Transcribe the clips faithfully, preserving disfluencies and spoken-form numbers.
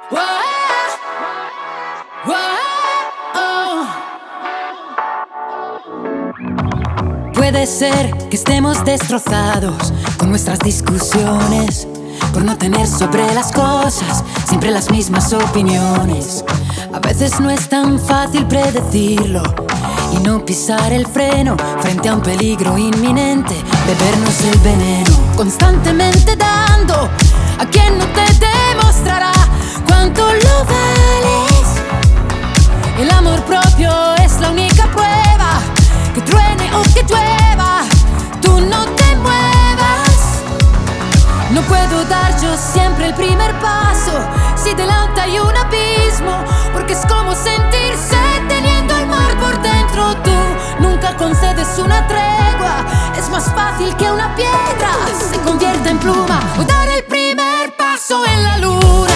Puede ser que estemos destrozados con nuestras discusiones, por no tener sobre las cosas siempre las mismas opiniones. A veces no es tan fácil predecirlo y no pisar el freno frente a un peligro inminente, bebernos el veneno, constantemente dando a quien no te demostrará cuánto lo vales. El amor propio es la única prueba, que truene o que llueva, tú no te muevas. No puedo dar yo siempre el primer paso si delante hay un abismo, porque es como sentirse teniendo el mar por dentro. Tú nunca concedes una tregua, es más fácil que una piedra se convierta en pluma o dar el primer paso en la luna.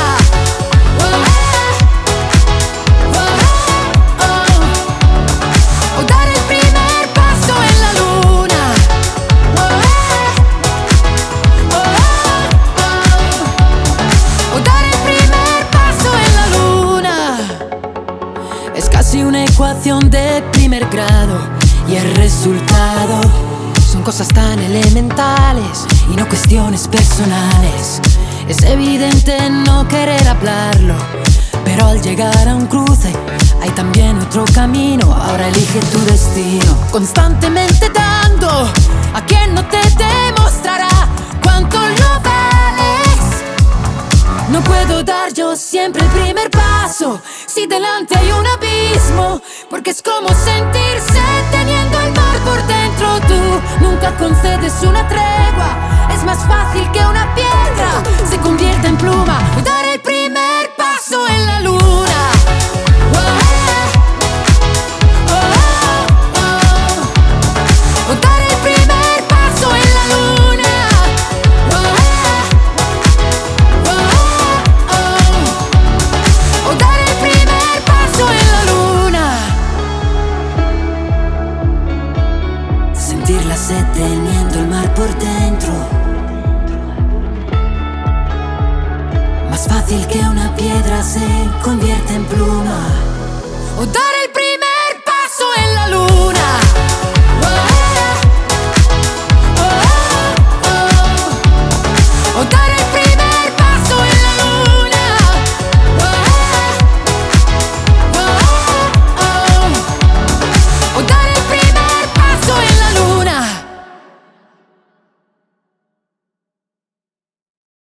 Una ecuación de primer grado y el resultado son cosas tan elementales y no cuestiones personales. Es evidente no querer hablarlo, pero al llegar a un cruce hay también otro camino. Ahora elige tu destino, constantemente dando a quien no te demostrará cuánto lo vales. No puedo dar yo siempre el primer paso si delante hay un abismo, porque es como sentirse teniendo el mar por dentro. Tú nunca concedes una tregua, es más fácil que una piedra se convierta en pluma o dar el primer paso en la luna. Teniendo el mar por dentro, más fácil que una piedra se convierta en pluma o dar el